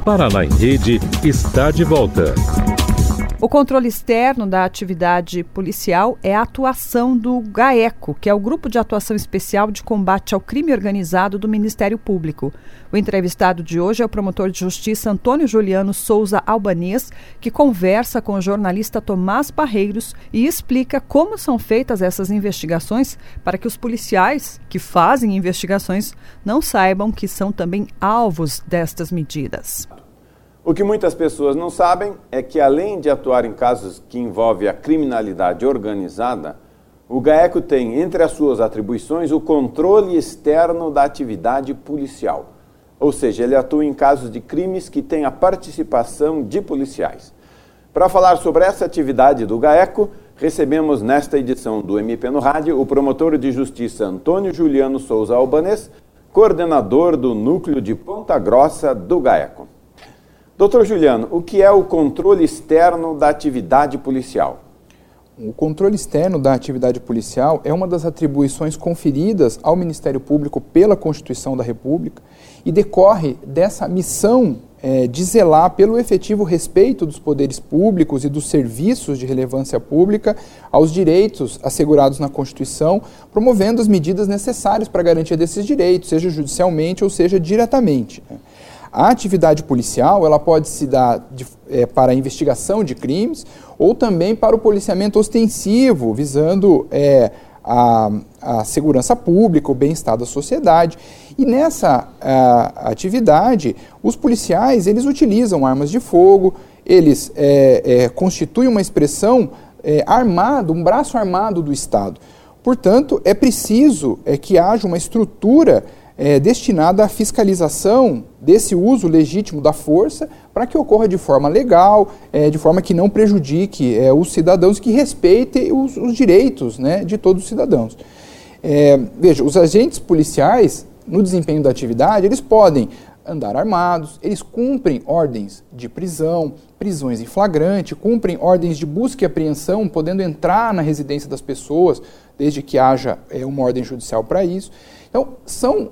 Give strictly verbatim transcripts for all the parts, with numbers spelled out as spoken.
Paraná em Rede está de volta. O controle externo da atividade policial é a atuação do GAECO, que é o Grupo de Atuação Especial de Combate ao Crime Organizado do Ministério Público. O entrevistado de hoje é o promotor de justiça Antônio Juliano Souza Albanês, que conversa com o jornalista Tomás Barreiros e explica como são feitas essas investigações para que os policiais que fazem investigações não saibam que são também alvos destas medidas. O que muitas pessoas não sabem é que, além de atuar em casos que envolvem a criminalidade organizada, o GAECO tem, entre as suas atribuições, o controle externo da atividade policial. Ou seja, ele atua em casos de crimes que têm a participação de policiais. Para falar sobre essa atividade do GAECO, recebemos nesta edição do M P no Rádio o promotor de justiça Antônio Juliano Souza Albanês, coordenador do Núcleo de Ponta Grossa do GAECO. Doutor Juliano, o que é o controle externo da atividade policial? O controle externo da atividade policial é uma das atribuições conferidas ao Ministério Público pela Constituição da República e decorre dessa missão é, de zelar pelo efetivo respeito dos poderes públicos e dos serviços de relevância pública aos direitos assegurados na Constituição, promovendo as medidas necessárias para a garantia desses direitos, seja judicialmente ou seja diretamente. A atividade policial ela pode se dar de, é, para a investigação de crimes ou também para o policiamento ostensivo, visando é, a, a segurança pública, o bem-estar da sociedade. E nessa a, atividade, os policiais eles utilizam armas de fogo, eles é, é, constituem uma expressão é, armada, um braço armado do Estado. Portanto, é preciso é, que haja uma estrutura É, destinada à fiscalização desse uso legítimo da força para que ocorra de forma legal, é, de forma que não prejudique é, os cidadãos, que respeite os, os direitos, né, de todos os cidadãos. É, veja, os agentes policiais, no desempenho da atividade, eles podem andar armados, eles cumprem ordens de prisão, prisões em flagrante, cumprem ordens de busca e apreensão, podendo entrar na residência das pessoas, desde que haja é, uma ordem judicial para isso. Então, são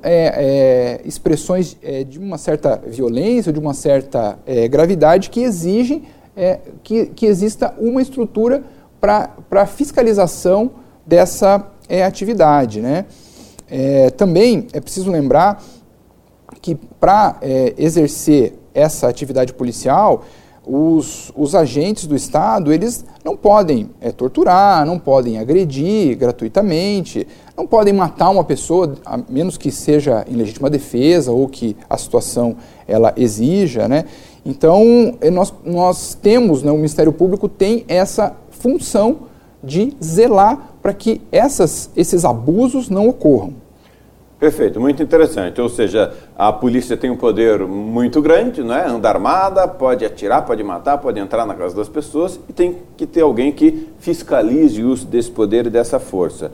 é, é, expressões é, de uma certa violência, de uma certa é, gravidade, que exigem é, que, que exista uma estrutura para a fiscalização dessa é, atividade, né? É, também é preciso lembrar que, para é, exercer essa atividade policial, Os, os agentes do Estado, eles não podem é, torturar, não podem agredir gratuitamente, não podem matar uma pessoa, a menos que seja em legítima defesa ou que a situação ela exija, né? Então, nós, nós temos, né, o Ministério Público tem essa função de zelar para que essas, esses abusos não ocorram. Perfeito, muito interessante. Ou seja, a polícia tem um poder muito grande, né? Anda armada, pode atirar, pode matar, pode entrar na casa das pessoas e tem que ter alguém que fiscalize o uso desse poder e dessa força.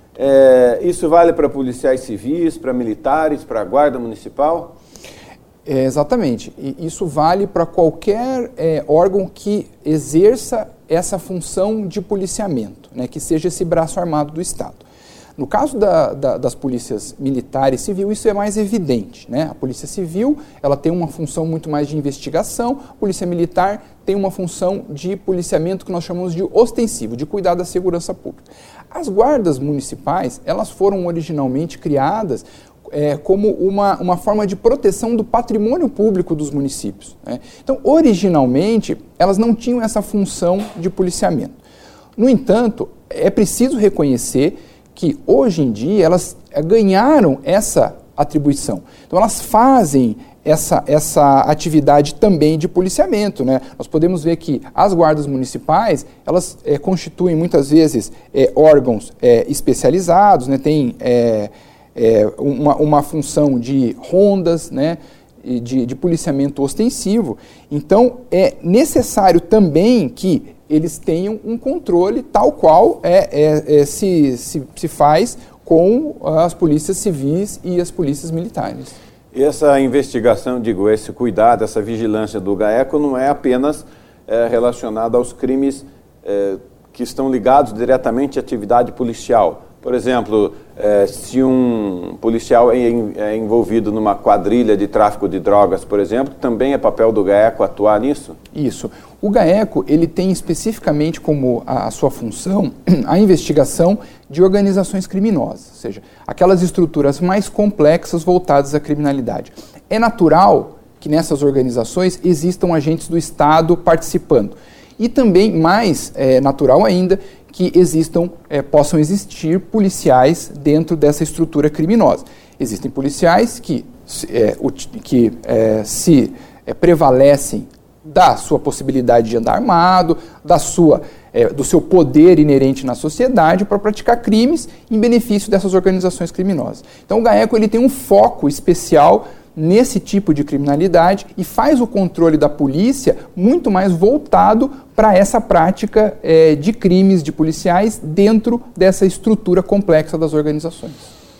É, isso vale para policiais civis, para militares, para a guarda municipal? É, exatamente. E isso vale para qualquer é, órgão que exerça essa função de policiamento, né? Que seja esse braço armado do Estado. No caso da, da, das polícias militar e civil, isso é mais evidente, né? A polícia civil ela tem uma função muito mais de investigação, a polícia militar tem uma função de policiamento que nós chamamos de ostensivo, de cuidar da segurança pública. As guardas municipais, elas foram originalmente criadas é, como uma, uma forma de proteção do patrimônio público dos municípios, né? Então, originalmente, elas não tinham essa função de policiamento. No entanto, é preciso reconhecer que hoje em dia elas ganharam essa atribuição. Então elas fazem essa, essa atividade também de policiamento, né? Nós podemos ver que as guardas municipais, elas é, constituem muitas vezes é, órgãos é, especializados, né? Tem é, é, uma, uma função de rondas, né? De, de policiamento ostensivo. Então é necessário também que eles tenham um controle tal qual é, é, é, se, se, se faz com as polícias civis e as polícias militares. E essa investigação, digo, esse cuidado, essa vigilância do GAECO não é apenas é, relacionada aos crimes é, que estão ligados diretamente à atividade policial, Por exemplo, eh, se um policial é, é envolvido numa quadrilha de tráfico de drogas, por exemplo, também é papel do GAECO atuar nisso? Isso. O GAECO, ele tem especificamente como a, a sua função a investigação de organizações criminosas, ou seja, aquelas estruturas mais complexas voltadas à criminalidade. É natural que nessas organizações existam agentes do Estado participando. E também, mais é, natural ainda, que existam, é, possam existir policiais dentro dessa estrutura criminosa. Existem policiais que, é, o, que é, se é, prevalecem da sua possibilidade de andar armado, da sua, é, do seu poder inerente na sociedade para praticar crimes em benefício dessas organizações criminosas. Então o GAECO ele tem um foco especial nesse tipo de criminalidade e faz o controle da polícia muito mais voltado para essa prática é, de crimes de policiais dentro dessa estrutura complexa das organizações.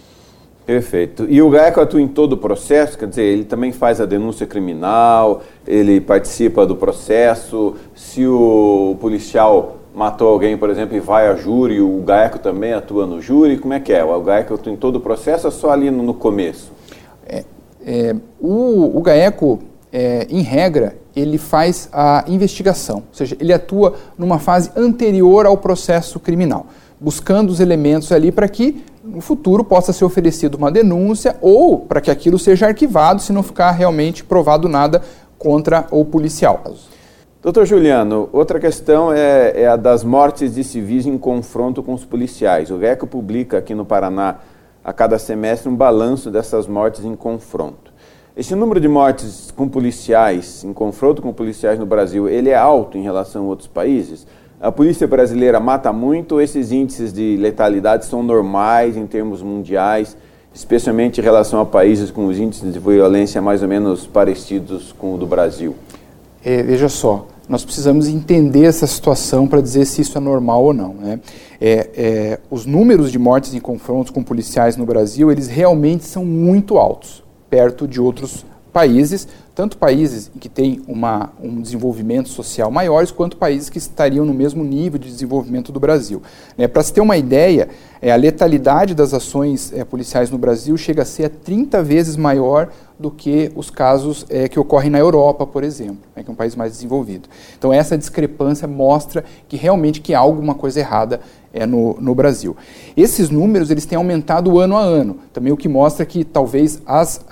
Perfeito. E o GAECO atua em todo o processo? Quer dizer, ele também faz a denúncia criminal, ele participa do processo. Se o policial matou alguém, por exemplo, e vai a júri, o GAECO também atua no júri? Como é que é? O GAECO atua em todo o processo ou só ali no, no começo? É. É, o, o GAECO, é, em regra, ele faz a investigação, ou seja, ele atua numa fase anterior ao processo criminal, buscando os elementos ali para que no futuro possa ser oferecida uma denúncia ou para que aquilo seja arquivado se não ficar realmente provado nada contra o policial. Doutor Juliano, outra questão é, é a das mortes de civis em confronto com os policiais. O GAECO publica aqui no Paraná a cada semestre um balanço dessas mortes em confronto. Esse número de mortes com policiais, em confronto com policiais no Brasil, ele é alto em relação a outros países? A polícia brasileira mata muito ou esses índices de letalidade são normais em termos mundiais, especialmente em relação a países com os índices de violência mais ou menos parecidos com o do Brasil? É, veja só, nós precisamos entender essa situação para dizer se isso é normal ou não, né? É, é, os números de mortes em confrontos com policiais no Brasil, eles realmente são muito altos, perto de outros países, tanto países que têm uma, um desenvolvimento social maiores, quanto países que estariam no mesmo nível de desenvolvimento do Brasil. É, para se ter uma ideia, é, a letalidade das ações é, policiais no Brasil chega a ser trinta vezes maior do que os casos é, que ocorrem na Europa, por exemplo, né, que é um país mais desenvolvido. Então essa discrepância mostra que realmente que há alguma coisa errada é, no, no Brasil. Esses números eles têm aumentado ano a ano, também o que mostra que talvez as,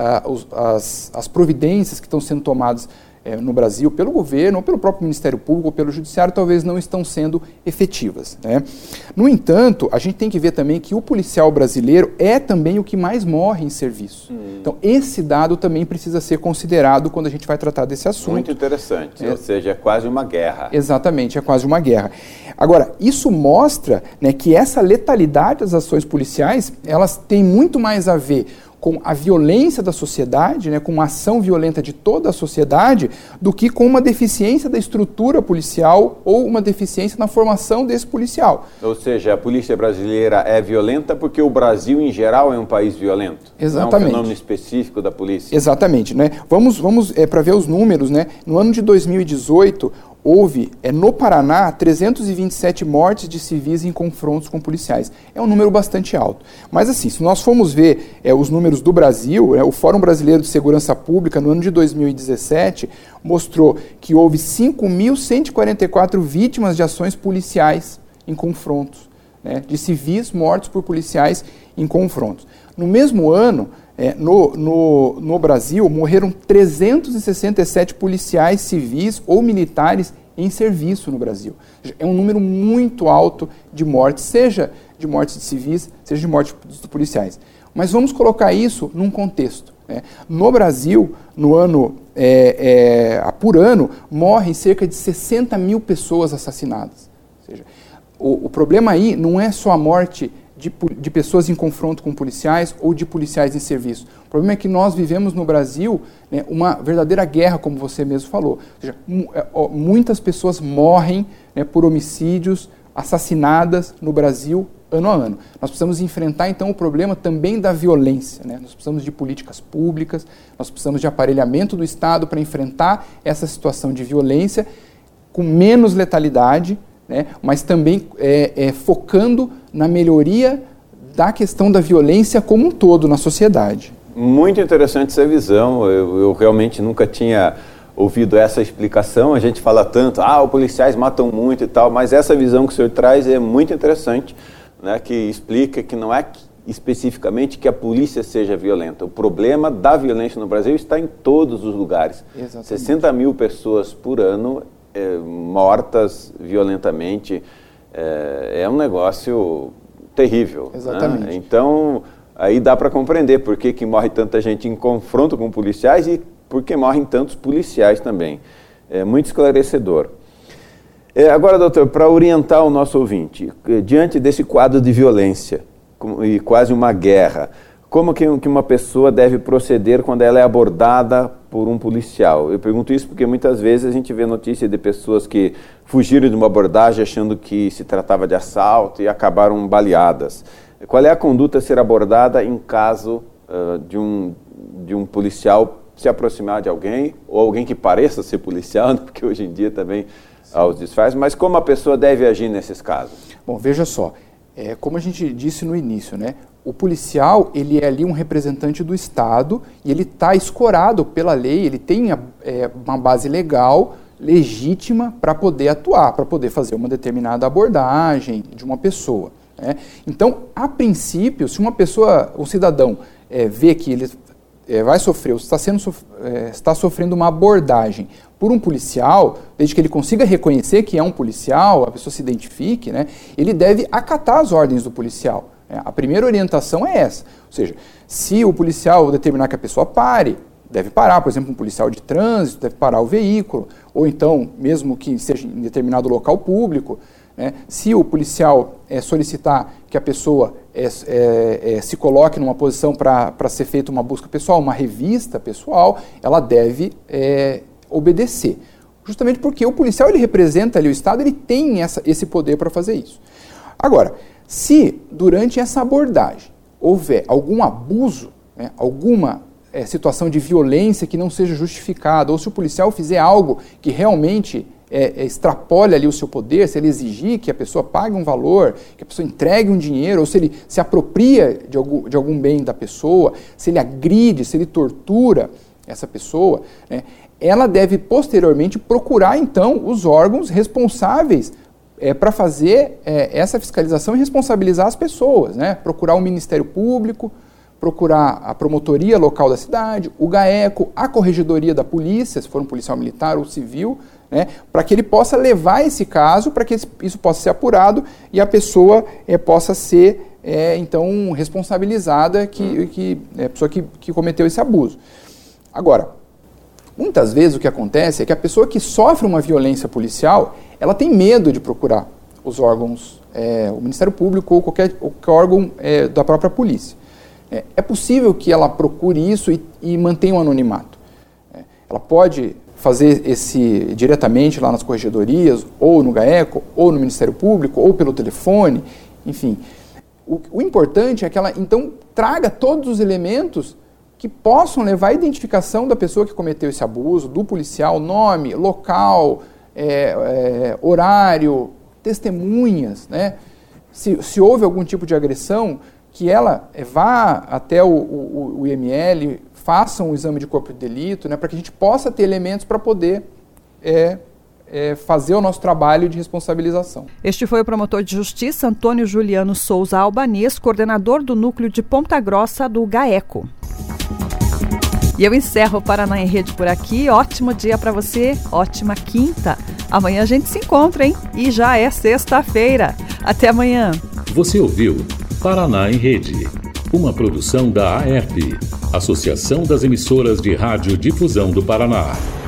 as, as providências que estão sendo tomadas é, no Brasil pelo governo, ou pelo próprio Ministério Público, ou pelo Judiciário, talvez não estão sendo efetivas, né? No entanto, a gente tem que ver também que o policial brasileiro é também o que mais morre em serviço. Hum. Então, esse dado também precisa ser considerado quando a gente vai tratar desse assunto. Muito interessante, é. Ou seja, é quase uma guerra. Exatamente, é quase uma guerra. Agora, isso mostra, né, que essa letalidade das ações policiais, elas têm muito mais a ver com a violência da sociedade, né, com uma ação violenta de toda a sociedade, do que com uma deficiência da estrutura policial ou uma deficiência na formação desse policial. Ou seja, a polícia brasileira é violenta porque o Brasil, em geral, é um país violento. Exatamente. Não é um fenômeno específico da polícia. Exatamente. Né? Vamos, vamos é, para ver os números, né? No ano de dois mil e dezoito, houve, é, no Paraná, trezentas e vinte e sete mortes de civis em confrontos com policiais. É um número bastante alto. Mas, assim, se nós formos ver é, os números do Brasil, é, o Fórum Brasileiro de Segurança Pública, no ano de dois mil e dezessete, mostrou que houve cinco mil cento e quarenta e quatro vítimas de ações policiais em confrontos, né, de civis mortos por policiais em confrontos. No mesmo ano, É, no, no, no Brasil, morreram trezentos e sessenta e sete policiais civis ou militares em serviço no Brasil. É um número muito alto de mortes, seja de mortes de civis, seja de mortes de policiais. Mas vamos colocar isso num contexto, né? No Brasil, no ano, é, é, por ano, morrem cerca de sessenta mil pessoas assassinadas. Ou seja, o, o problema aí não é só a morte De, de pessoas em confronto com policiais ou de policiais em serviço. O problema é que nós vivemos no Brasil, né, uma verdadeira guerra, como você mesmo falou. Ou seja, muitas pessoas morrem, né, por homicídios, assassinadas no Brasil ano a ano. Nós precisamos enfrentar, então, o problema também da violência, né? Nós precisamos de políticas públicas, nós precisamos de aparelhamento do Estado para enfrentar essa situação de violência com menos letalidade, né, mas também é, é, focando na melhoria da questão da violência como um todo na sociedade. Muito interessante essa visão, eu, eu realmente nunca tinha ouvido essa explicação. A gente fala tanto, ah, os policiais matam muito e tal, mas essa visão que o senhor traz é muito interessante, né, que explica que não é especificamente que a polícia seja violenta. O problema da violência no Brasil está em todos os lugares. Exatamente. sessenta mil pessoas por ano é, mortas violentamente, é, é um negócio terrível. Exatamente. Né? Então, aí dá para compreender por que, que morre tanta gente em confronto com policiais e por que morrem tantos policiais também. É muito esclarecedor. É, agora, doutor, para orientar o nosso ouvinte, diante desse quadro de violência e quase uma guerra, como que, que uma pessoa deve proceder quando ela é abordada por um policial? Eu pergunto isso porque muitas vezes a gente vê notícia de pessoas que fugiram de uma abordagem achando que se tratava de assalto e acabaram baleadas. Qual é a conduta a ser abordada em caso uh, de, um, de um policial se aproximar de alguém, ou alguém que pareça ser policial, né? Porque hoje em dia também há os disfarces, mas como a pessoa deve agir nesses casos? Bom, veja só, é, como a gente disse no início, né? O policial, ele é ali um representante do Estado e ele está escorado pela lei, ele tem a, é, uma base legal, legítima para poder atuar, para poder fazer uma determinada abordagem de uma pessoa. Né? Então, a princípio, se uma pessoa, um cidadão, é, vê que ele é, vai sofrer, ou está, sendo, é, está sofrendo uma abordagem por um policial, desde que ele consiga reconhecer que é um policial, a pessoa se identifique, né, ele deve acatar as ordens do policial. A primeira orientação é essa, ou seja, se o policial determinar que a pessoa pare, deve parar, por exemplo, um policial de trânsito deve parar o veículo, ou então, mesmo que seja em determinado local público, né, se o policial é, solicitar que a pessoa é, é, é, se coloque numa posição para ser feita uma busca pessoal, uma revista pessoal, ela deve é, obedecer, justamente porque o policial ele representa ali o Estado, ele tem essa, esse poder para fazer isso. Agora, se durante essa abordagem houver algum abuso, né, alguma é, situação de violência que não seja justificada, ou se o policial fizer algo que realmente é, é, extrapole ali o seu poder, se ele exigir que a pessoa pague um valor, que a pessoa entregue um dinheiro, ou se ele se apropria de algum, de algum bem da pessoa, se ele agride, se ele tortura essa pessoa, né, ela deve posteriormente procurar então os órgãos responsáveis É, para fazer é, essa fiscalização e responsabilizar as pessoas, né? Procurar o Ministério Público, procurar a promotoria local da cidade, o GAECO, a corregedoria da polícia, se for um policial militar ou civil, né? Para que ele possa levar esse caso, para que isso possa ser apurado e a pessoa é, possa ser, é, então, responsabilizada, que, que, é, a pessoa que, que cometeu esse abuso. Agora, muitas vezes o que acontece é que a pessoa que sofre uma violência policial, ela tem medo de procurar os órgãos, é, o Ministério Público ou qualquer, qualquer órgão é, da própria polícia. É, é possível que ela procure isso e, e mantenha o anonimato. É, ela pode fazer esse diretamente lá nas corregedorias, ou no GAECO, ou no Ministério Público, ou pelo telefone, enfim. O, o importante é que ela, então, traga todos os elementos que possam levar à identificação da pessoa que cometeu esse abuso, do policial, nome, local, é, é, horário, testemunhas, né? Se, se houve algum tipo de agressão, que ela é, vá até o, o, o I M L, faça um exame de corpo de delito, né, para que a gente possa ter elementos para poder é, é, fazer o nosso trabalho de responsabilização. Este foi o promotor de justiça Antônio Juliano Souza Albanês, coordenador do núcleo de Ponta Grossa do GAECO. E eu encerro o Paraná em Rede por aqui. Ótimo dia para você, ótima quinta. Amanhã a gente se encontra, hein? E já é sexta-feira. Até amanhã. Você ouviu Paraná em Rede, uma produção da A E R P, Associação das Emissoras de Rádio Difusão do Paraná.